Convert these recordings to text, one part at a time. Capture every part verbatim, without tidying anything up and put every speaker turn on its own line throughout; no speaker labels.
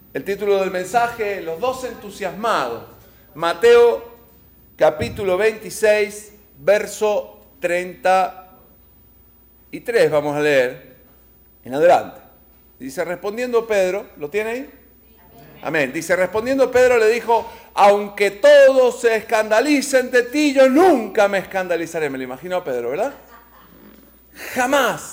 El título del mensaje, los dos entusiasmados. Mateo capítulo veintiséis, verso treinta y tres, vamos a leer en adelante. Dice, respondiendo Pedro, ¿lo tiene ahí? Amén. Amén. Dice, respondiendo Pedro le dijo, aunque todos se escandalicen de ti, yo nunca me escandalizaré. Me lo imagino a Pedro, ¿verdad? Jamás.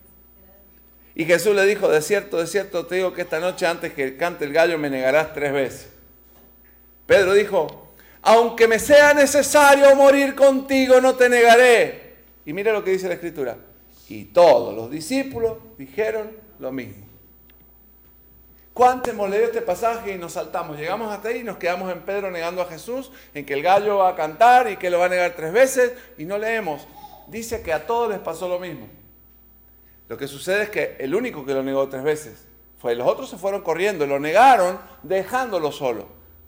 Y Jesús le dijo, de cierto, de cierto, te digo que esta noche antes que cante el gallo me negarás tres veces. Pedro dijo, aunque me sea necesario morir contigo, no te negaré. Y mira lo que dice la Escritura. Y todos los discípulos dijeron lo mismo. ¿Cuánto hemos leído este pasaje y nos saltamos? Llegamos hasta ahí y nos quedamos en Pedro negando a Jesús, en que el gallo va a cantar y que lo va a negar tres veces, y no leemos. Dice que a todos les pasó lo mismo. Lo que sucede es que el único que lo negó tres veces fue, los otros se fueron corriendo, lo negaron dejándolo solo.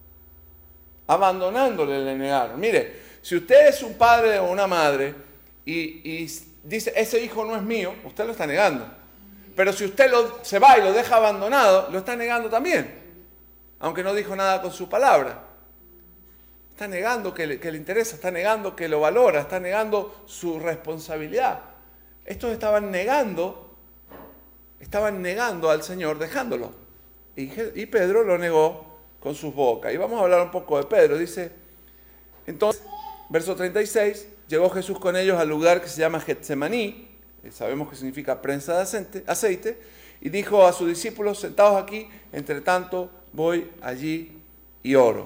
Abandonándole le negaron. Mire, si usted es un padre o una madre y, y dice, ese hijo no es mío, usted lo está negando. Pero si usted lo, se va y lo deja abandonado, lo está negando también. Aunque no dijo nada con su palabra. Está negando que le, que le interesa, está negando que lo valora, está negando su responsabilidad. Estos estaban negando, estaban negando al Señor, dejándolo. Y, y Pedro lo negó con sus bocas. Y vamos a hablar un poco de Pedro. Dice, entonces, verso treinta y seis, llegó Jesús con ellos al lugar que se llama Getsemaní, sabemos que significa prensa de aceite, y dijo a sus discípulos, sentados aquí, entre tanto voy allí y oro.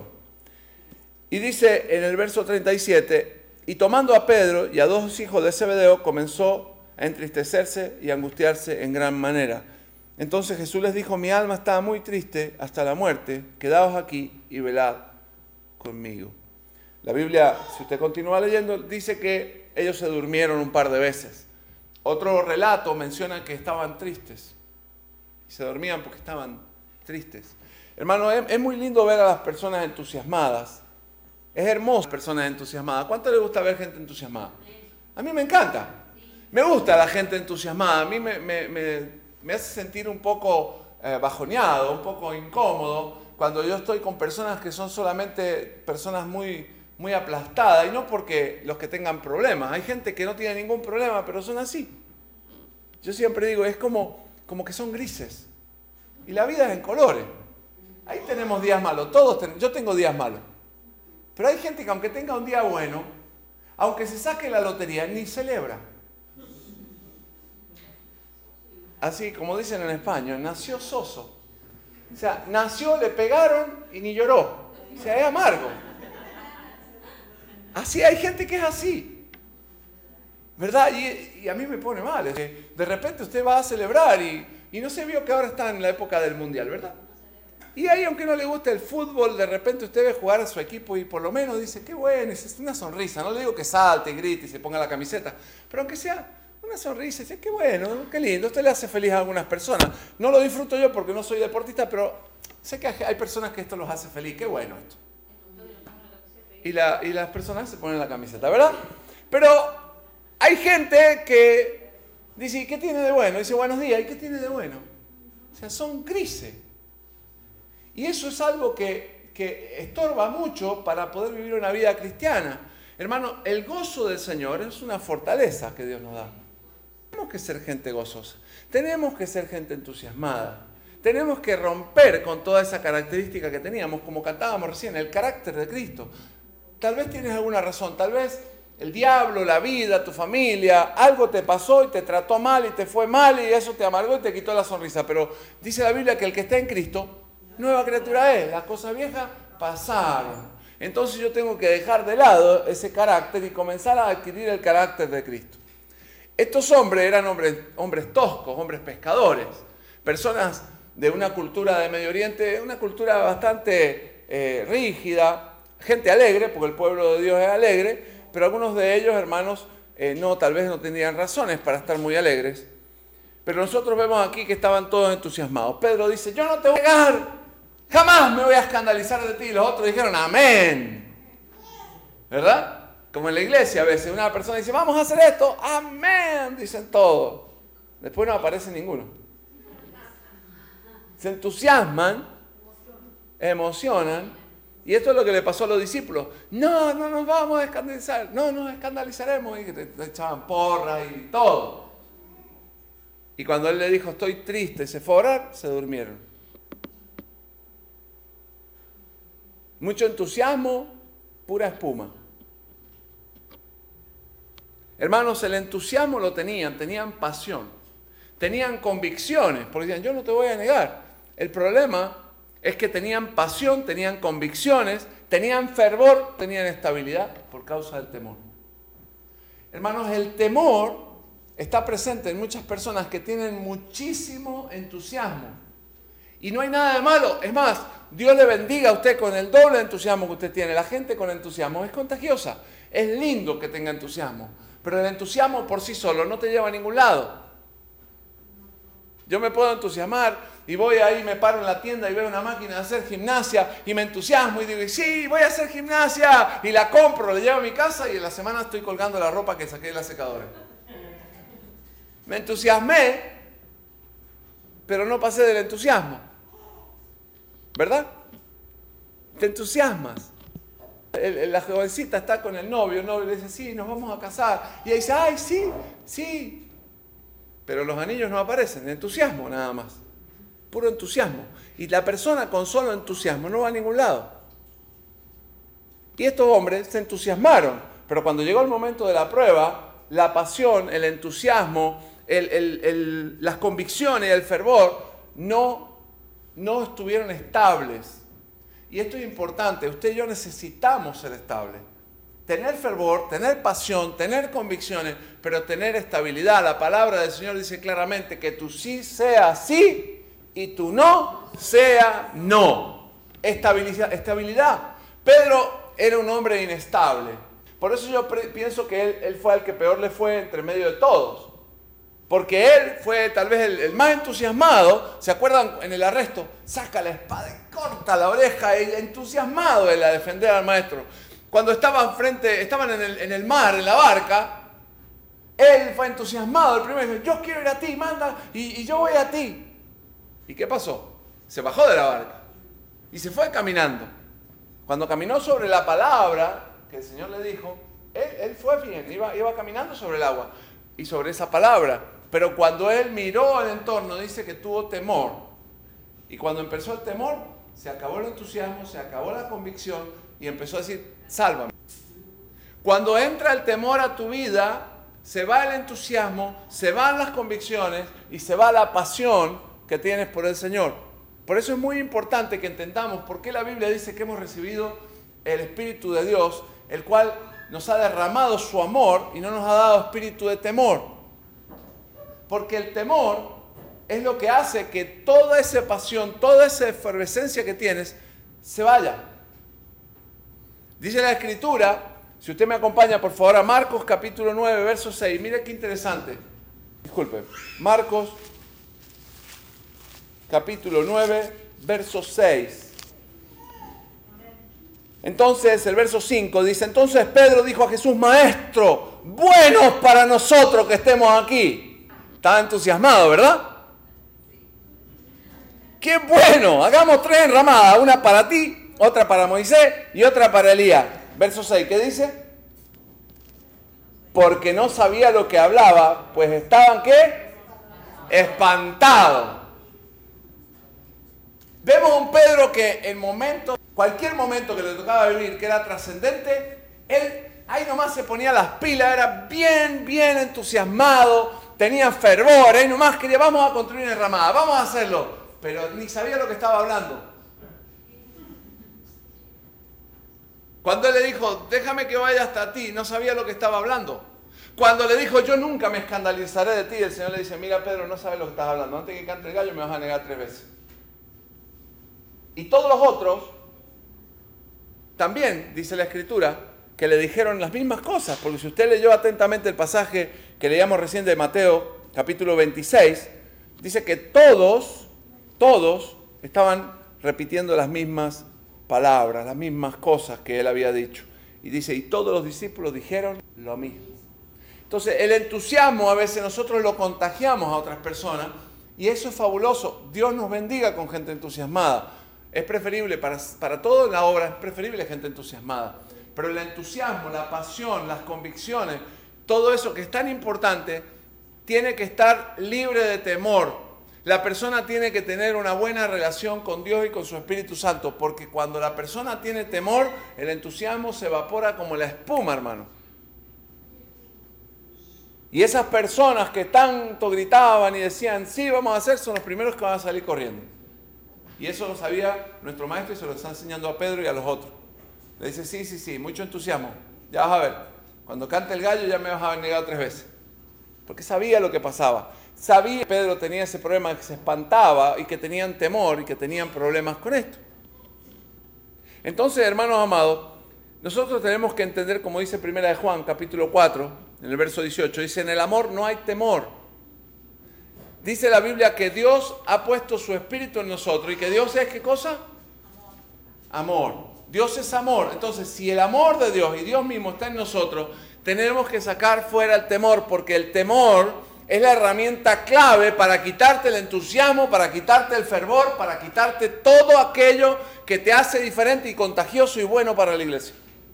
Y dice en el verso treinta y siete, y tomando a Pedro y a dos hijos de Zebedeo, comenzó a entristecerse y a angustiarse en gran manera. Entonces Jesús les dijo, mi alma está muy triste hasta la muerte, quedaos aquí y velad conmigo. La Biblia, si usted continúa leyendo, dice que ellos se durmieron un par de veces. Otro relato menciona que estaban tristes. Y se dormían porque estaban tristes. Hermano, es, es muy lindo ver a las personas entusiasmadas. Es hermoso personas entusiasmadas. ¿Cuánto le gusta ver gente entusiasmada? A mí me encanta. Me gusta la gente entusiasmada. A mí me, me, me, me hace sentir un poco eh, bajoneado, un poco incómodo, cuando yo estoy con personas que son solamente personas muy... muy aplastada, y no porque los que tengan problemas, hay gente que no tiene ningún problema, pero son así. Yo siempre digo, es como, como que son grises, y la vida es en colores. Ahí tenemos días malos, todos ten, yo tengo días malos, pero hay gente que aunque tenga un día bueno, aunque se saque la lotería, ni celebra. Así como dicen en España, nació soso. O sea, nació, le pegaron y ni lloró. O sea, es amargo. Así hay gente que es así, ¿verdad? Y, y a mí me pone mal. Es que de repente usted va a celebrar y, y no se vio que ahora está en la época del mundial, ¿verdad? Y ahí, aunque no le guste el fútbol, de repente usted ve jugar a su equipo y por lo menos dice, qué bueno, es una sonrisa. No le digo que salte, grite y se ponga la camiseta, pero aunque sea una sonrisa, dice, qué bueno, qué lindo. Usted le hace feliz a algunas personas. No lo disfruto yo porque no soy deportista, pero sé que hay personas que esto los hace feliz. Qué bueno esto. Y, la, y las personas se ponen la camiseta, ¿verdad? Pero hay gente que dice, ¿qué tiene de bueno? Dice, buenos días, ¿y qué tiene de bueno? O sea, son grises. Y eso es algo que, que estorba mucho para poder vivir una vida cristiana. Hermano, el gozo del Señor es una fortaleza que Dios nos da. Tenemos que ser gente gozosa. Tenemos que ser gente entusiasmada. Tenemos que romper con toda esa característica que teníamos, como cantábamos recién, el carácter de Cristo. Tal vez tienes alguna razón, tal vez el diablo, la vida, tu familia, algo te pasó y te trató mal y te fue mal y eso te amargó y te quitó la sonrisa. Pero dice la Biblia que el que está en Cristo, nueva criatura es, las cosas viejas pasaron. Entonces yo tengo que dejar de lado ese carácter y comenzar a adquirir el carácter de Cristo. Estos hombres eran hombres, hombres toscos, hombres pescadores, personas de una cultura de Medio Oriente, una cultura bastante eh, rígida, gente alegre, porque el pueblo de Dios es alegre, pero algunos de ellos, hermanos, eh, no, tal vez no tenían razones para estar muy alegres. Pero nosotros vemos aquí que estaban todos entusiasmados. Pedro dice, yo no te voy a negar, jamás me voy a escandalizar de ti. Y los otros dijeron, amén. ¿Verdad? Como en la iglesia a veces, una persona dice, vamos a hacer esto, amén, dicen todos. Después no aparece ninguno. Se entusiasman emocionan. Y esto es lo que le pasó a los discípulos. No, no nos vamos a escandalizar. No nos escandalizaremos. Y que te echaban porras y todo. Y cuando él le dijo, estoy triste, se fue a orar, se durmieron. Mucho entusiasmo, pura espuma. Hermanos, el entusiasmo lo tenían, tenían pasión, tenían convicciones, porque decían, yo no te voy a negar. El problema es que tenían pasión, tenían convicciones, tenían fervor, tenían estabilidad por causa del temor. Hermanos, el temor está presente en muchas personas que tienen muchísimo entusiasmo. Y no hay nada de malo. Es más, Dios le bendiga a usted con el doble de entusiasmo que usted tiene. La gente con entusiasmo es contagiosa. Es lindo que tenga entusiasmo. Pero el entusiasmo por sí solo no te lleva a ningún lado. Yo me puedo entusiasmar y voy ahí, me paro en la tienda y veo una máquina de hacer gimnasia y me entusiasmo y digo, sí, voy a hacer gimnasia. Y la compro, la llevo a mi casa y en la semana estoy colgando la ropa que saqué de la secadora. Me entusiasmé, pero no pasé del entusiasmo. ¿Verdad? Te entusiasmas. El, el, la jovencita está con el novio, el novio le dice, sí, nos vamos a casar. Y ella dice, ay, sí, sí. Pero los anillos no aparecen, entusiasmo nada más. Puro entusiasmo. Y la persona con solo entusiasmo no va a ningún lado. Y estos hombres se entusiasmaron, pero cuando llegó el momento de la prueba, la pasión, el entusiasmo, el, el, el, las convicciones y el fervor no, no estuvieron estables. Y esto es importante, usted y yo necesitamos ser estables. Tener fervor, tener pasión, tener convicciones, pero tener estabilidad. La palabra del Señor dice claramente que tu sí sea sí y tu no sea no. Estabilidad. estabilidad. Pedro era un hombre inestable. Por eso yo pienso que él, él fue el que peor le fue entre medio de todos. Porque él fue tal vez el, el más entusiasmado. ¿Se acuerdan en el arresto? Saca la espada y corta la oreja, y entusiasmado de la defender al maestro. Cuando estaban frente, estaban en el, en el mar, en la barca, él fue entusiasmado. El primero dijo, yo quiero ir a ti, manda, y, y yo voy a ti. ¿Y qué pasó? Se bajó de la barca y se fue caminando. Cuando caminó sobre la palabra que el Señor le dijo, él, él fue bien, iba, iba caminando sobre el agua y sobre esa palabra. Pero cuando él miró al entorno, dice que tuvo temor. Y cuando empezó el temor, se acabó el entusiasmo, se acabó la convicción y empezó a decir, sálvame. Cuando entra el temor a tu vida, se va el entusiasmo, se van las convicciones y se va la pasión que tienes por el Señor. Por eso es muy importante que entendamos por qué la Biblia dice que hemos recibido el Espíritu de Dios, el cual nos ha derramado su amor y no nos ha dado espíritu de temor. Porque el temor es lo que hace que toda esa pasión, toda esa efervescencia que tienes, se vaya. Dice la Escritura, si usted me acompaña por favor a Marcos capítulo nueve, verso seis, mire qué interesante. Disculpe, Marcos capítulo nueve, verso seis. Entonces el verso cinco dice, entonces Pedro dijo a Jesús, Maestro, bueno es para nosotros que estemos aquí. Estaba entusiasmado, ¿verdad? ¡Qué bueno! Hagamos tres enramadas, una para ti, otra para Moisés y otra para Elías. Verso seis, ¿qué dice? Porque no sabía lo que hablaba, pues estaban, ¿qué? Espantados. Vemos a un Pedro que en momento, cualquier momento que le tocaba vivir, que era trascendente, él ahí nomás se ponía las pilas, era bien, bien entusiasmado, tenía fervor, ahí nomás quería, vamos a construir una enramada, vamos a hacerlo, pero ni sabía lo que estaba hablando. Cuando él le dijo, déjame que vaya hasta ti, no sabía lo que estaba hablando. Cuando le dijo, yo nunca me escandalizaré de ti, el Señor le dice, mira Pedro, no sabes lo que estás hablando, antes que cante el gallo me vas a negar tres veces. Y todos los otros, también, dice la Escritura, que le dijeron las mismas cosas, porque si usted leyó atentamente el pasaje que leíamos recién de Mateo, capítulo veintiséis, dice que todos, todos estaban repitiendo las mismas palabras, las mismas cosas que él había dicho. Y dice, y todos los discípulos dijeron lo mismo. Entonces, el entusiasmo a veces nosotros lo contagiamos a otras personas, y eso es fabuloso. Dios nos bendiga con gente entusiasmada. Es preferible, para, para todo en la obra, es preferible gente entusiasmada. Pero el entusiasmo, la pasión, las convicciones, todo eso que es tan importante, tiene que estar libre de temor. La persona tiene que tener una buena relación con Dios y con su Espíritu Santo, porque cuando la persona tiene temor, el entusiasmo se evapora como la espuma, hermano. Y esas personas que tanto gritaban y decían, sí, vamos a hacer, son los primeros que van a salir corriendo. Y eso lo sabía nuestro maestro y se lo está enseñando a Pedro y a los otros. Le dice, sí, sí, sí, mucho entusiasmo. Ya vas a ver, cuando cante el gallo ya me vas a haber negado tres veces. Porque sabía lo que pasaba. Sabía que Pedro tenía ese problema, que se espantaba y que tenían temor y que tenían problemas con esto. Entonces, hermanos amados, nosotros tenemos que entender, como dice Primera de Juan, capítulo cuatro, en el verso dieciocho, dice, en el amor no hay temor. Dice la Biblia que Dios ha puesto su Espíritu en nosotros y que Dios es, ¿qué cosa? Amor. Dios es amor. Entonces, si el amor de Dios y Dios mismo está en nosotros, tenemos que sacar fuera el temor, porque el temor es la herramienta clave para quitarte el entusiasmo, para quitarte el fervor, para quitarte todo aquello que te hace diferente y contagioso y bueno para la iglesia.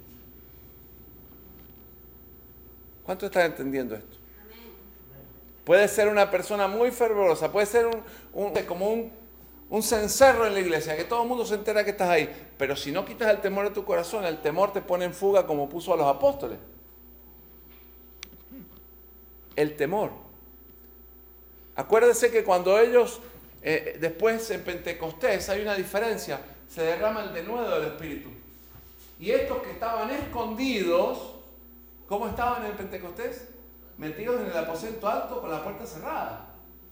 ¿Cuántos están entendiendo esto? Puede ser una persona muy fervorosa, puede ser un, un, como un, un cencerro en la iglesia, que todo el mundo se entera que estás ahí. Pero si no quitas el temor de tu corazón, el temor te pone en fuga como puso a los apóstoles. El temor. Acuérdese que cuando ellos, eh, después en Pentecostés, hay una diferencia, se derrama el denuedo del Espíritu. Y estos que estaban escondidos, ¿cómo estaban en Pentecostés? Metidos en el aposento alto con la puerta cerrada.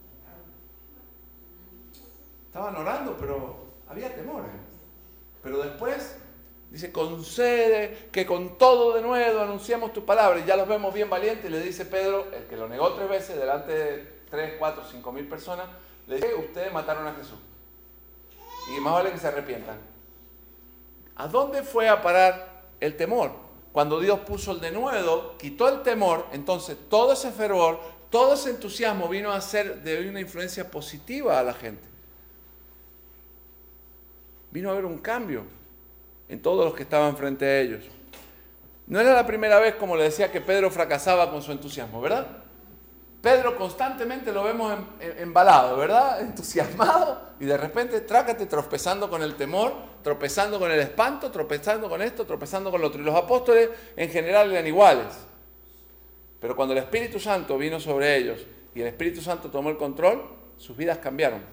Estaban orando, pero había temor. Pero después dice, concede que con todo de nuevo anunciamos tu palabra. Y ya los vemos bien valientes. Y le dice Pedro, el que lo negó tres veces delante de tres, cuatro, cinco mil personas, le dice, ustedes mataron a Jesús. Y más vale que se arrepientan. ¿A dónde fue a parar el temor? Cuando Dios puso el denuedo, quitó el temor, entonces todo ese fervor, todo ese entusiasmo vino a ser de una influencia positiva a la gente. Vino a haber un cambio en todos los que estaban frente a ellos. No era la primera vez, como le decía, que Pedro fracasaba con su entusiasmo, ¿verdad? Pedro constantemente lo vemos embalado, ¿verdad? Entusiasmado, y de repente trácate tropezando con el temor, tropezando con el espanto, tropezando con esto, tropezando con lo otro. Y los apóstoles en general eran iguales. Pero cuando el Espíritu Santo vino sobre ellos y el Espíritu Santo tomó el control, sus vidas cambiaron.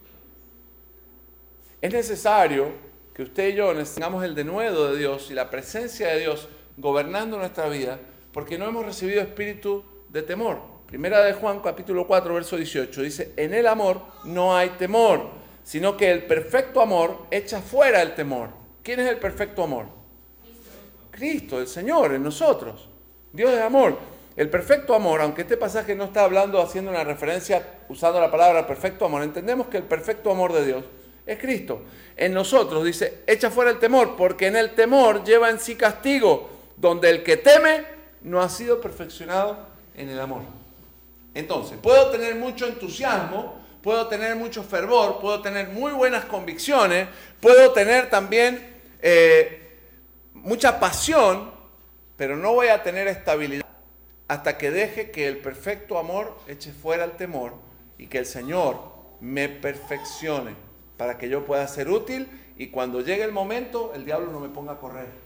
Es necesario que usted y yo tengamos el denuedo de Dios y la presencia de Dios gobernando nuestra vida, porque no hemos recibido espíritu de temor. Primera de Juan, capítulo cuatro, verso dieciocho, dice, en el amor no hay temor, sino que el perfecto amor echa fuera el temor. ¿Quién es el perfecto amor? Cristo, Cristo, el Señor, en nosotros. Dios es amor. El perfecto amor, aunque este pasaje no está hablando, haciendo una referencia, usando la palabra perfecto amor, entendemos que el perfecto amor de Dios es Cristo. En nosotros, dice, echa fuera el temor, porque en el temor lleva en sí castigo, donde el que teme no ha sido perfeccionado en el amor. Entonces, puedo tener mucho entusiasmo, puedo tener mucho fervor, puedo tener muy buenas convicciones, puedo tener también eh, mucha pasión, pero no voy a tener estabilidad hasta que deje que el perfecto amor eche fuera el temor y que el Señor me perfeccione para que yo pueda ser útil y cuando llegue el momento el diablo no me ponga a correr.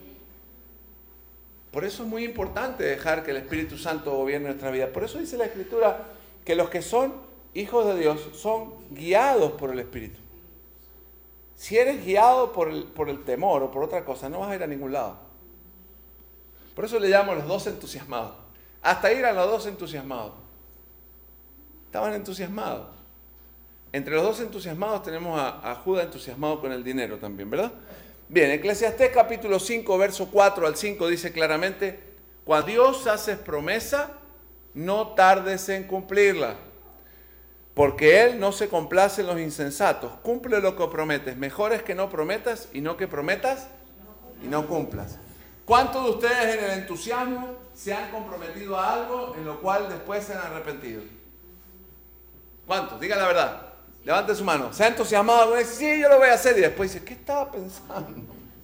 Por eso es muy importante dejar que el Espíritu Santo gobierne nuestra vida. Por eso dice la Escritura que los que son hijos de Dios son guiados por el Espíritu. Si eres guiado por el, por el temor o por otra cosa, no vas a ir a ningún lado. Por eso le llamo a los dos entusiasmados. Hasta ir a los dos entusiasmados. Estaban entusiasmados. Entre los dos entusiasmados tenemos a, a Judas entusiasmado con el dinero también, ¿verdad? Bien, Eclesiastés capítulo cinco, verso cuatro al cinco dice claramente, cuando Dios hace promesa, no tardes en cumplirla, porque Él no se complace en los insensatos. Cumple lo que prometes. Mejor es que no prometas y no que prometas y no cumplas. ¿Cuántos de ustedes en el entusiasmo se han comprometido a algo en lo cual después se han arrepentido? ¿Cuántos? Digan la verdad. Levante su mano. ¿Se ha entusiasmado? Dice, sí, yo lo voy a hacer. Y después dice, ¿qué estaba pensando?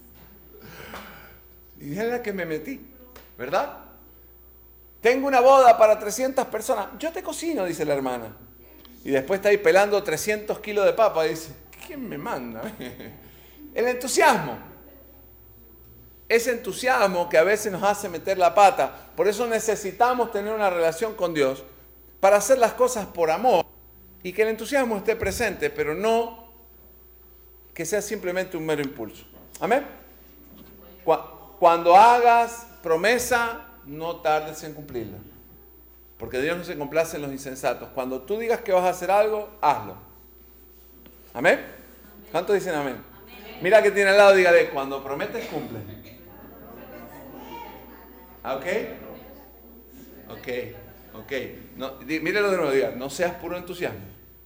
Y es la que me metí, ¿verdad? Tengo una boda para trescientas personas. Yo te cocino, dice la hermana. Y después está ahí pelando trescientos kilos de papa. Y dice, ¿quién me manda? El entusiasmo. Ese entusiasmo que a veces nos hace meter la pata. Por eso necesitamos tener una relación con Dios para hacer las cosas por amor y que el entusiasmo esté presente, pero no que sea simplemente un mero impulso. Amén. Cuando hagas promesa, no tardes en cumplirla. Porque Dios no se complace en los insensatos. Cuando tú digas que vas a hacer algo, hazlo. ¿Amén? ¿Cuántos dicen amén? Amén. Mira que tiene al lado, dígale, cuando prometes, cumple. ¿Ok? Ok, ok. No, di, mírelo de nuevo, diga, no seas puro entusiasmo.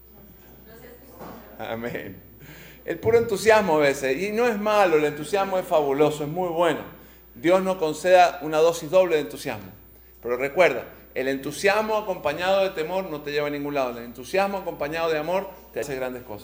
Amén. El puro entusiasmo a veces, y no es malo, el entusiasmo es fabuloso, es muy bueno. Dios nos conceda una dosis doble de entusiasmo. Pero recuerda, el entusiasmo acompañado de temor no te lleva a ningún lado. El entusiasmo acompañado de amor te hace grandes cosas.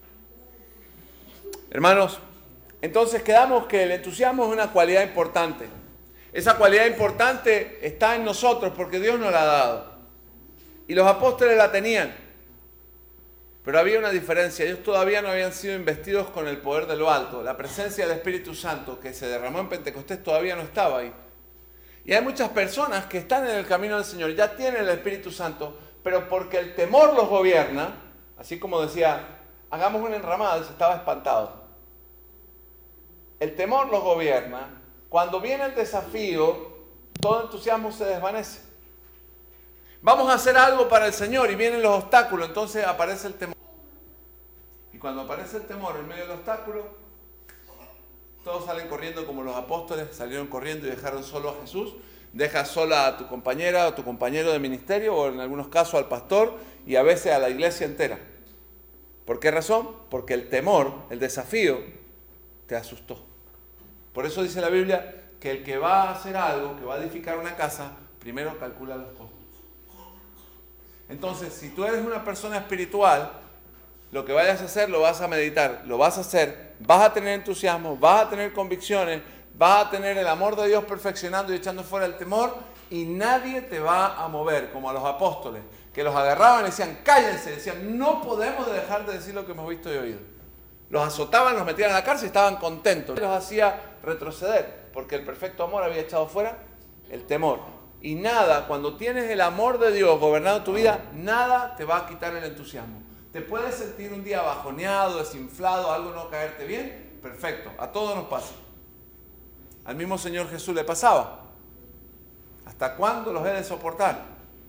Hermanos, entonces quedamos que el entusiasmo es una cualidad importante. Esa cualidad importante está en nosotros porque Dios nos la ha dado. Y los apóstoles la tenían. Pero había una diferencia. Ellos todavía no habían sido investidos con el poder de lo alto. La presencia del Espíritu Santo que se derramó en Pentecostés todavía no estaba ahí. Y hay muchas personas que están en el camino del Señor, ya tienen el Espíritu Santo, pero porque el temor los gobierna, así como decía, hagamos una enramada, y se estaba espantado. El temor los gobierna. Cuando viene el desafío, todo entusiasmo se desvanece. Vamos a hacer algo para el Señor y vienen los obstáculos, entonces aparece el temor. Y cuando aparece el temor en medio del obstáculo, todos salen corriendo como los apóstoles salieron corriendo y dejaron solo a Jesús. Dejas sola a tu compañera o tu compañero de ministerio o en algunos casos al pastor y a veces a la iglesia entera. ¿Por qué razón? Porque el temor, el desafío, te asustó. Por eso dice la Biblia que el que va a hacer algo, que va a edificar una casa, primero calcula los costos. Entonces, si tú eres una persona espiritual, lo que vayas a hacer lo vas a meditar, lo vas a hacer, vas a tener entusiasmo, vas a tener convicciones, vas a tener el amor de Dios perfeccionando y echando fuera el temor y nadie te va a mover, como a los apóstoles, que los agarraban y decían, cállense, decían, no podemos dejar de decir lo que hemos visto y oído. Los azotaban, los metían a la cárcel y estaban contentos. Los hacía retroceder, porque el perfecto amor había echado fuera el temor. Y nada, cuando tienes el amor de Dios gobernando tu vida, nada te va a quitar el entusiasmo. Te puedes sentir un día bajoneado, desinflado, algo no caerte bien, perfecto, a todos nos pasa. Al mismo Señor Jesús le pasaba. ¿Hasta cuándo los he de soportar?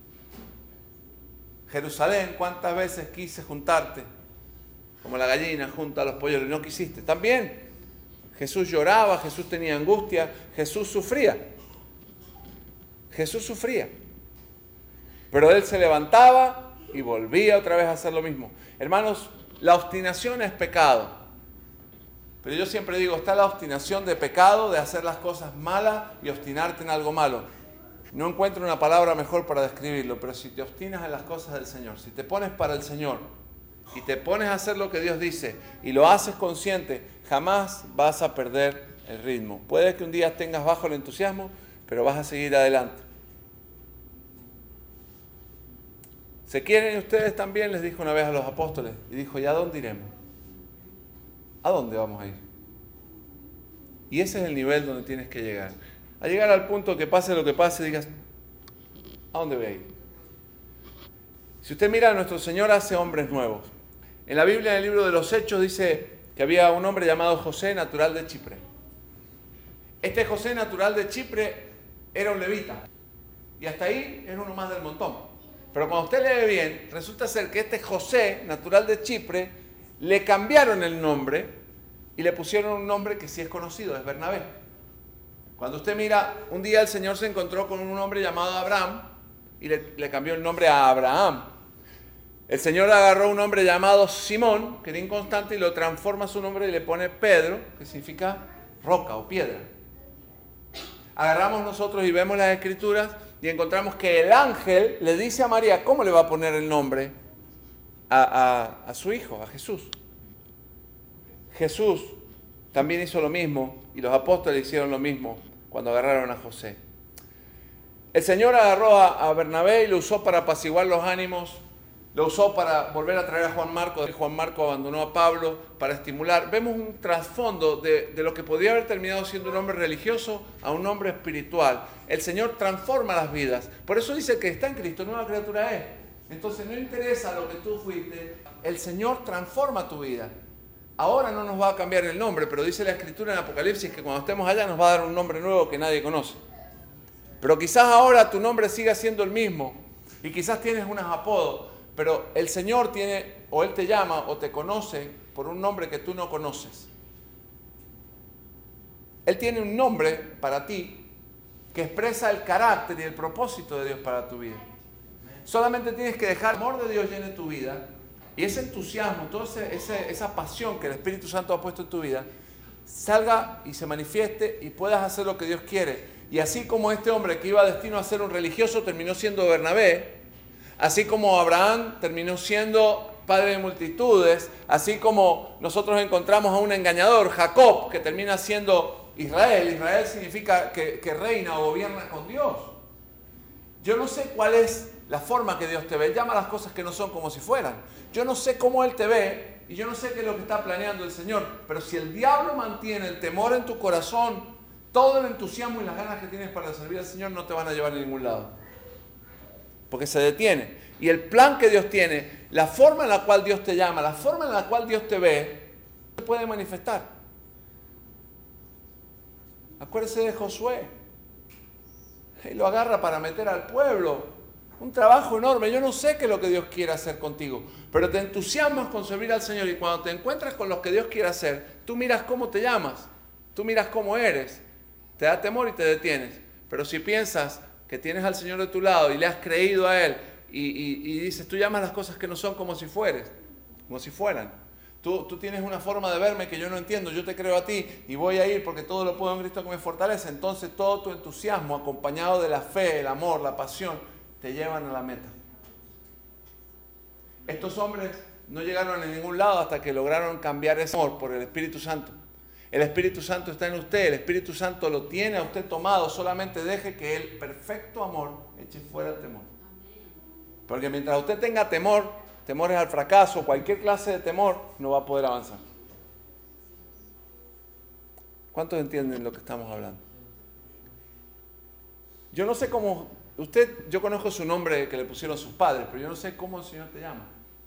Jerusalén, ¿cuántas veces quise juntarte? Como la gallina junta a los pollos y no quisiste. También Jesús lloraba, Jesús tenía angustia, Jesús sufría. Jesús sufría. Pero Él se levantaba y volvía otra vez a hacer lo mismo. Hermanos, la obstinación es pecado. Pero yo siempre digo, está la obstinación de pecado, de hacer las cosas malas y obstinarte en algo malo. No encuentro una palabra mejor para describirlo, pero si te obstinas en las cosas del Señor, si te pones para el Señor y te pones a hacer lo que Dios dice y lo haces consciente, jamás vas a perder el ritmo. Puede que un día tengas bajo el entusiasmo, pero vas a seguir adelante. ¿Se quieren ustedes también? Les dijo una vez a los apóstoles. Y dijo, ¿y a dónde iremos? ¿A dónde vamos a ir? Y ese es el nivel donde tienes que llegar. A llegar al punto que pase lo que pase, digas, ¿a dónde voy a ir? Si usted mira, nuestro Señor hace hombres nuevos. En la Biblia, en el libro de los Hechos, dice que había un hombre llamado José, natural de Chipre. Este José, natural de Chipre, era un levita. Y hasta ahí era uno más del montón. Pero cuando usted lee bien, resulta ser que este José, natural de Chipre, le cambiaron el nombre y le pusieron un nombre que sí es conocido, es Bernabé. Cuando usted mira, un día el Señor se encontró con un hombre llamado Abraham y le, le cambió el nombre a Abraham. El Señor agarró un hombre llamado Simón, que era inconstante, y lo transforma su nombre y le pone Pedro, que significa roca o piedra. Agarramos nosotros y vemos las Escrituras y encontramos que el ángel le dice a María, ¿cómo le va a poner el nombre a, a, a su Hijo, a Jesús. Jesús también hizo lo mismo y los apóstoles hicieron lo mismo cuando agarraron a José. El Señor agarró a, a Bernabé y lo usó para apaciguar los ánimos, lo usó para volver a traer a Juan Marcos. Juan Marcos abandonó a Pablo para estimular. Vemos un trasfondo de, de lo que podría haber terminado siendo un hombre religioso a un hombre espiritual. El Señor transforma las vidas. Por eso dice que está en Cristo, nueva criatura es. Entonces no interesa lo que tú fuiste, el Señor transforma tu vida. Ahora no nos va a cambiar el nombre, pero dice la Escritura en Apocalipsis que cuando estemos allá nos va a dar un nombre nuevo que nadie conoce. Pero quizás ahora tu nombre siga siendo el mismo y quizás tienes unos apodos, pero el Señor tiene, o Él te llama o te conoce por un nombre que tú no conoces. Él tiene un nombre para ti que expresa el carácter y el propósito de Dios para tu vida. Solamente tienes que dejar el amor de Dios llene tu vida y ese entusiasmo, toda ese, ese, esa pasión que el Espíritu Santo ha puesto en tu vida, salga y se manifieste y puedas hacer lo que Dios quiere. Y así como este hombre que iba destino a ser un religioso terminó siendo Bernabé, así como Abraham terminó siendo padre de multitudes, así como nosotros encontramos a un engañador, Jacob, que termina siendo Israel. Israel significa que, que reina o gobierna con Dios. Yo no sé cuál es la forma que Dios te ve. Él llama las cosas que no son como si fueran. Yo no sé cómo Él te ve y yo no sé qué es lo que está planeando el Señor. Pero si el diablo mantiene el temor en tu corazón, todo el entusiasmo y las ganas que tienes para servir al Señor no te van a llevar a ningún lado. Porque se detiene. Y el plan que Dios tiene, la forma en la cual Dios te llama, la forma en la cual Dios te ve, se puede manifestar. Acuérdese de Josué. Y lo agarra para meter al pueblo. Un trabajo enorme. Yo no sé qué es lo que Dios quiere hacer contigo, pero te entusiasmas con servir al Señor y cuando te encuentras con lo que Dios quiere hacer, tú miras cómo te llamas, tú miras cómo eres, te da temor y te detienes. Pero si piensas que tienes al Señor de tu lado y le has creído a Él y, y, y dices, tú llamas las cosas que no son como si fueres, como si fueran. Tú, tú tienes una forma de verme que yo no entiendo, yo te creo a ti y voy a ir porque todo lo puedo en Cristo que me fortalece. Entonces todo tu entusiasmo acompañado de la fe, el amor, la pasión, te llevan a la meta. Estos hombres no llegaron a ningún lado hasta que lograron cambiar ese amor por el Espíritu Santo. El Espíritu Santo está en usted, el Espíritu Santo lo tiene a usted tomado, solamente deje que el perfecto amor eche fuera el temor. Porque mientras usted tenga temor, temores al fracaso, cualquier clase de temor, no va a poder avanzar. ¿Cuántos entienden lo que estamos hablando? Yo no sé cómo... Usted, yo conozco su nombre que le pusieron sus padres, pero yo no sé cómo el Señor te llama.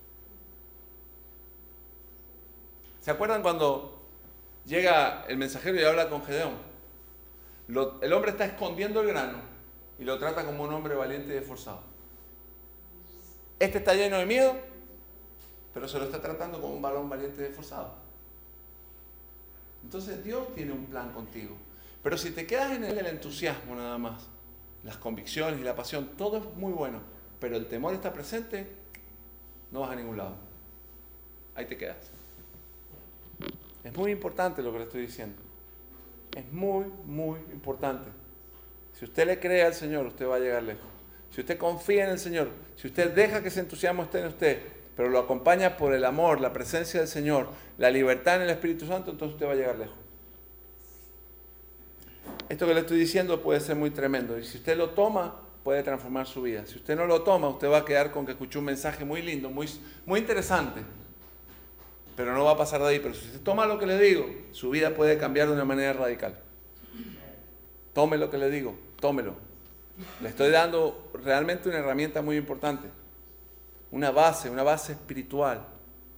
¿Se acuerdan cuando llega el mensajero y habla con Gedeón? Lo, el hombre está escondiendo el grano y lo trata como un hombre valiente y esforzado. Este está lleno de miedo, pero se lo está tratando como un varón valiente y esforzado. Entonces Dios tiene un plan contigo. Pero si te quedas en el entusiasmo nada más, las convicciones y la pasión, todo es muy bueno, pero el temor está presente, no vas a ningún lado. Ahí te quedas. Es muy importante lo que le estoy diciendo. Es muy, muy importante. Si usted le cree al Señor, usted va a llegar lejos. Si usted confía en el Señor, si usted deja que ese entusiasmo esté en usted, pero lo acompaña por el amor, la presencia del Señor, la libertad en el Espíritu Santo, entonces usted va a llegar lejos. Esto que le estoy diciendo puede ser muy tremendo y si usted lo toma, puede transformar su vida. Si usted no lo toma, usted va a quedar con que escuchó un mensaje muy lindo, muy, muy interesante, pero no va a pasar de ahí. Pero si usted toma lo que le digo, su vida puede cambiar de una manera radical. Tome lo que le digo, tómelo. Le estoy dando realmente una herramienta muy importante, una base, una base espiritual.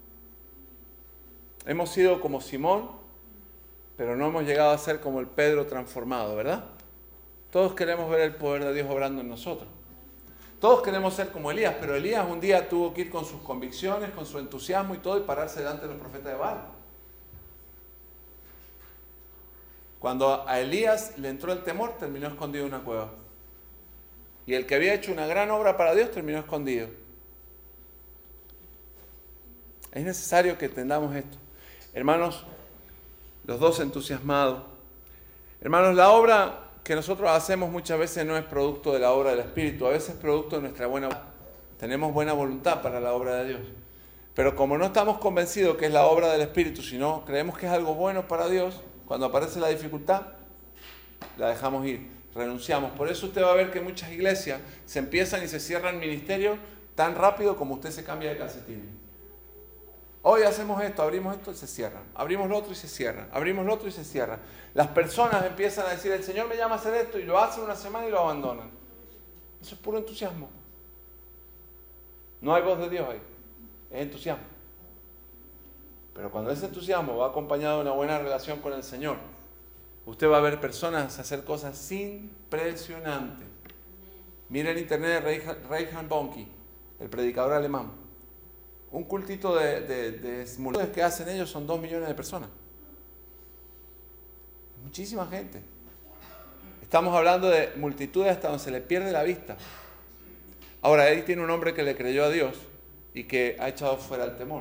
Hemos sido como Simón, pero no hemos llegado a ser como el Pedro transformado, ¿verdad? Todos queremos ver el poder de Dios obrando en nosotros. Todos queremos ser como Elías, pero Elías un día tuvo que ir con sus convicciones, con su entusiasmo y todo, y pararse delante de los profetas de Baal. Cuando a Elías le entró el temor, terminó escondido en una cueva. Y el que había hecho una gran obra para Dios terminó escondido. Es necesario que entendamos esto. Hermanos, los dos entusiasmados. Hermanos, la obra que nosotros hacemos muchas veces no es producto de la obra del Espíritu, a veces es producto de nuestra buena voluntad. Tenemos buena voluntad para la obra de Dios. Pero como no estamos convencidos que es la obra del Espíritu, sino creemos que es algo bueno para Dios, cuando aparece la dificultad, la dejamos ir, renunciamos. Por eso usted va a ver que muchas iglesias se empiezan y se cierran ministerios tan rápido como usted se cambia de calcetines. Hoy hacemos esto, abrimos esto y se cierra. Abrimos lo otro y se cierra. Abrimos lo otro y se cierra. Las personas empiezan a decir, el Señor me llama a hacer esto, y lo hacen una semana y lo abandonan. Eso es puro entusiasmo. No hay voz de Dios ahí. Es entusiasmo. Pero cuando ese entusiasmo va acompañado de una buena relación con el Señor, usted va a ver personas hacer cosas impresionantes. Mire en internet Reinhard Bonnke, el predicador alemán. Un cultito de, de, de multitudes que hacen ellos son dos millones de personas. Muchísima gente. Estamos hablando de multitudes hasta donde se le pierde la vista. Ahora, ahí tiene un hombre que le creyó a Dios y que ha echado fuera el temor.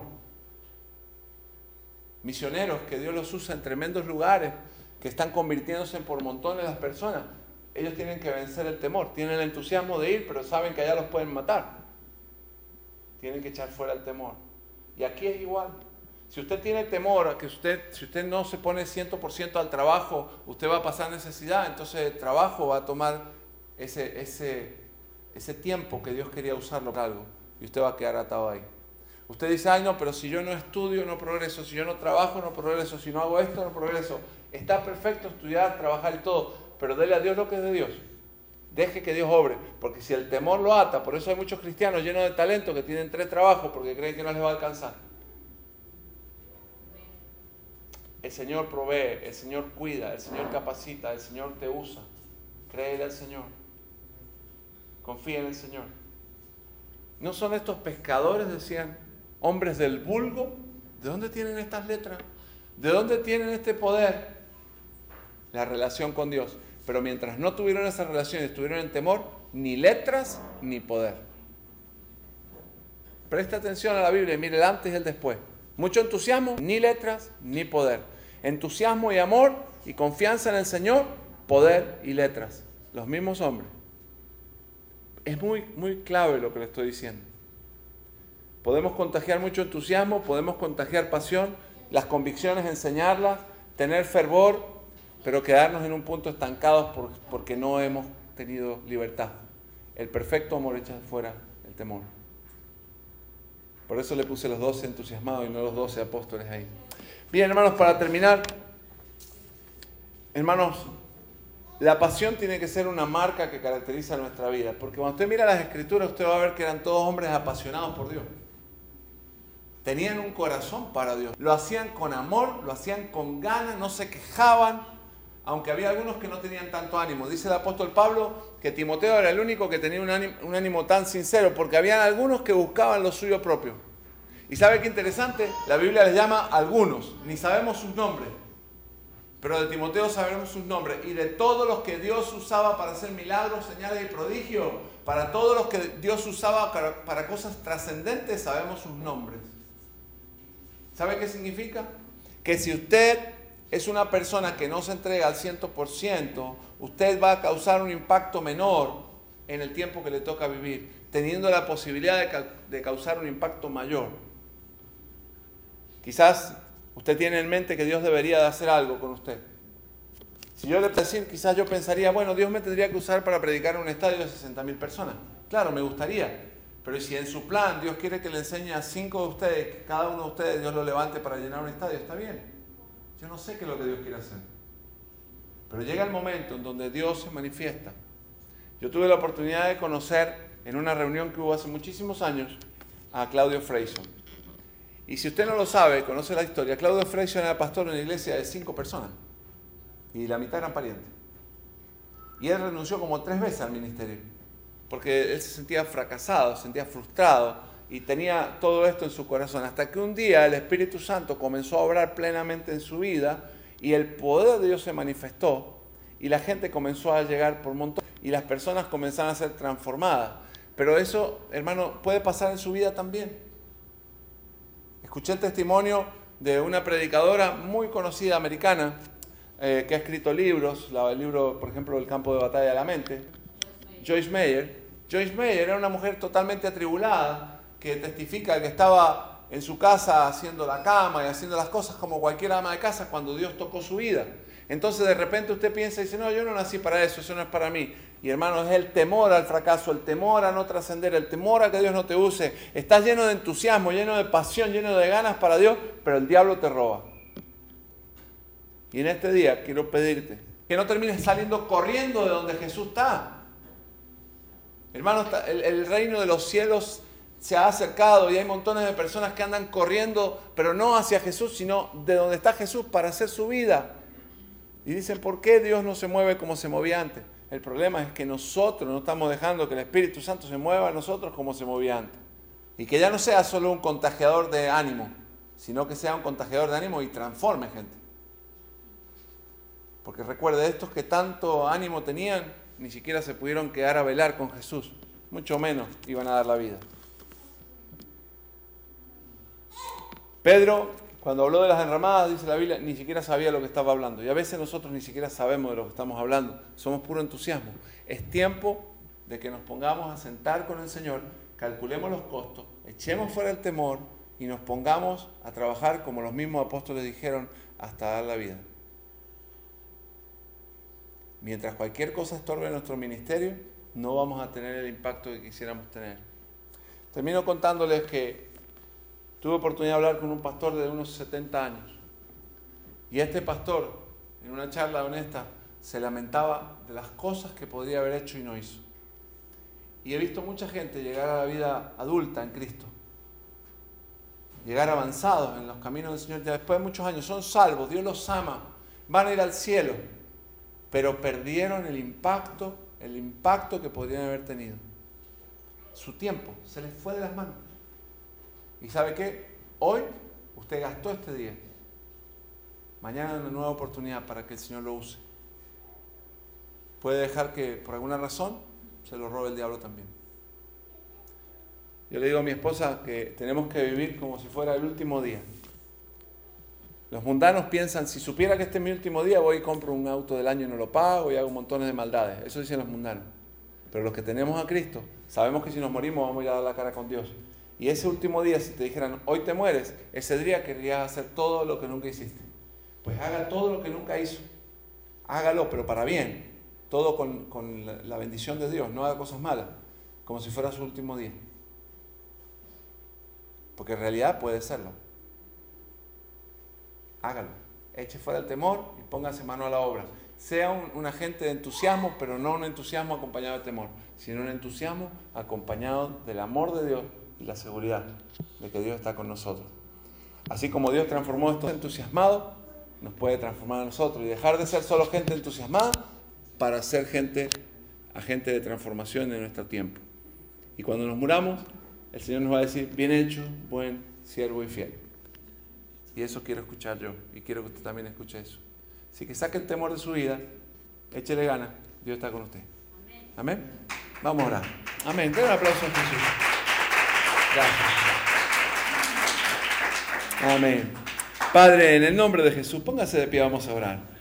Misioneros que Dios los usa en tremendos lugares, que están convirtiéndose por montones las personas. Ellos tienen que vencer el temor, tienen el entusiasmo de ir, pero saben que allá los pueden matar. Tienen que echar fuera el temor. Y aquí es igual. Si usted tiene temor a que usted, si usted no se pone cien por ciento al trabajo, usted va a pasar necesidad, entonces el trabajo va a tomar ese, ese, ese tiempo que Dios quería usarlo para algo, y usted va a quedar atado ahí. Usted dice, ay no, pero si yo no estudio no progreso, si yo no trabajo no progreso, si no hago esto no progreso. Está perfecto estudiar, trabajar y todo, pero dele a Dios lo que es de Dios. Deje que Dios obre, porque si el temor lo ata, por eso hay muchos cristianos llenos de talento que tienen tres trabajos porque creen que no les va a alcanzar. El Señor provee, el Señor cuida, el Señor capacita, el Señor te usa. Créele al Señor. Confía en el Señor. ¿No son estos pescadores, decían, hombres del vulgo? ¿De dónde tienen estas letras? ¿De dónde tienen este poder? La relación con Dios. Pero mientras no tuvieron esa relación y estuvieron en temor, ni letras ni poder. Presta atención a la Biblia y mire el antes y el después. Mucho entusiasmo, ni letras ni poder. Entusiasmo y amor y confianza en el Señor, poder y letras. Los mismos hombres. Es muy, muy clave lo que le estoy diciendo. Podemos contagiar mucho entusiasmo, podemos contagiar pasión, las convicciones, enseñarlas, tener fervor, pero quedarnos en un punto estancados por, porque no hemos tenido libertad. El perfecto amor echa fuera el temor. Por eso le puse los doce entusiasmados y no los doce apóstoles ahí. Bien, hermanos, para terminar, hermanos, la pasión tiene que ser una marca que caracteriza nuestra vida, porque cuando usted mira las Escrituras, usted va a ver que eran todos hombres apasionados por Dios. Tenían un corazón para Dios. Lo hacían con amor, lo hacían con ganas, no se quejaban, aunque había algunos que no tenían tanto ánimo. Dice el apóstol Pablo que Timoteo era el único que tenía un ánimo, un ánimo tan sincero, porque había algunos que buscaban lo suyo propio. Y ¿sabe qué interesante? La Biblia les llama algunos, ni sabemos sus nombres, pero de Timoteo sabemos sus nombres. Y de todos los que Dios usaba para hacer milagros, señales y prodigios, para todos los que Dios usaba para, para cosas trascendentes, sabemos sus nombres. ¿Sabe qué significa? Que si usted es una persona que no se entrega al cien por ciento, usted va a causar un impacto menor en el tiempo que le toca vivir, teniendo la posibilidad de, ca- de causar un impacto mayor. Quizás usted tiene en mente que Dios debería de hacer algo con usted. Si yo le decir, quizás yo pensaría, bueno, Dios me tendría que usar para predicar en un estadio de sesenta mil personas. Claro, me gustaría. Pero si en su plan Dios quiere que le enseñe a cinco de ustedes, que cada uno de ustedes Dios lo levante para llenar un estadio, está bien. Yo no sé qué es lo que Dios quiere hacer. Pero llega el momento en donde Dios se manifiesta. Yo tuve la oportunidad de conocer en una reunión que hubo hace muchísimos años a Claudio Freyson. Y si usted no lo sabe, conoce la historia, Claudio Freyson era pastor en una iglesia de cinco personas. Y la mitad eran parientes. Y él renunció como tres veces al ministerio. Porque él se sentía fracasado, se sentía frustrado y tenía todo esto en su corazón. Hasta que un día el Espíritu Santo comenzó a obrar plenamente en su vida y el poder de Dios se manifestó y la gente comenzó a llegar por montón y las personas comenzaron a ser transformadas. Pero eso, hermano, puede pasar en su vida también. Escuché el testimonio de una predicadora muy conocida americana eh, que ha escrito libros, la, el libro, por ejemplo, El campo de batalla de la mente, Joyce Meyer. Joyce Meyer era una mujer totalmente atribulada que testifica que estaba en su casa haciendo la cama y haciendo las cosas como cualquier ama de casa cuando Dios tocó su vida. Entonces de repente usted piensa y dice, no, yo no nací para eso, eso no es para mí. Y hermano, es el temor al fracaso, el temor a no trascender, el temor a que Dios no te use. Estás lleno de entusiasmo, lleno de pasión, lleno de ganas para Dios, pero el diablo te roba. Y en este día quiero pedirte que no termines saliendo corriendo de donde Jesús está. Hermano, el, el reino de los cielos se ha acercado y hay montones de personas que andan corriendo, pero no hacia Jesús, sino de donde está Jesús para hacer su vida. Y dicen, ¿por qué Dios no se mueve como se movía antes? El problema es que nosotros no estamos dejando que el Espíritu Santo se mueva a nosotros como se movía antes. Y que ya no sea solo un contagiador de ánimo, sino que sea un contagiador de ánimo y transforme gente. Porque recuerde, estos que tanto ánimo tenían, ni siquiera se pudieron quedar a velar con Jesús. Mucho menos iban a dar la vida. Pedro, cuando habló de las enramadas, dice la Biblia, ni siquiera sabía lo que estaba hablando. Y a veces nosotros ni siquiera sabemos de lo que estamos hablando. Somos puro entusiasmo. Es tiempo de que nos pongamos a sentar con el Señor, calculemos los costos, echemos fuera el temor y nos pongamos a trabajar como los mismos apóstoles dijeron, hasta dar la vida. Mientras cualquier cosa estorbe nuestro ministerio, no vamos a tener el impacto que quisiéramos tener. Termino contándoles que tuve oportunidad de hablar con un pastor de unos setenta años. Y este pastor, en una charla honesta, se lamentaba de las cosas que podría haber hecho y no hizo. Y he visto mucha gente llegar a la vida adulta en Cristo. Llegar avanzados en los caminos del Señor. Después de muchos años, son salvos, Dios los ama, van a ir al cielo. Pero perdieron el impacto, el impacto que podrían haber tenido. Su tiempo se les fue de las manos. ¿Y sabe qué? Hoy usted gastó este día. Mañana hay una nueva oportunidad para que el Señor lo use. Puede dejar que por alguna razón se lo robe el diablo también. Yo le digo a mi esposa que tenemos que vivir como si fuera el último día. Los mundanos piensan, si supiera que este es mi último día, voy y compro un auto del año y no lo pago y hago montones de maldades. Eso dicen los mundanos. Pero los que tenemos a Cristo, sabemos que si nos morimos vamos a ir a dar la cara con Dios. Y ese último día, si te dijeran, hoy te mueres, ese día querrías hacer todo lo que nunca hiciste. Pues haga todo lo que nunca hizo. Hágalo, pero para bien. Todo con, con la, la bendición de Dios. No haga cosas malas, como si fuera su último día. Porque en realidad puede serlo. Hágalo. Eche fuera el temor y póngase mano a la obra. Sea un, un agente de entusiasmo, pero no un entusiasmo acompañado de temor, sino un entusiasmo acompañado del amor de Dios y la seguridad de que Dios está con nosotros. Así como Dios transformó a estos entusiasmados, nos puede transformar a nosotros y dejar de ser solo gente entusiasmada para ser gente, agente de transformación en nuestro tiempo. Y cuando nos muramos, el Señor nos va a decir, bien hecho, buen siervo y fiel. Y eso quiero escuchar yo, y quiero que usted también escuche eso. Así que saque el temor de su vida, échele ganas, Dios está con usted. Amén. Amén. Vamos a orar. Amén. Den un aplauso a Jesús. Gracias. Amén. Padre, en el nombre de Jesús, póngase de pie, vamos a orar.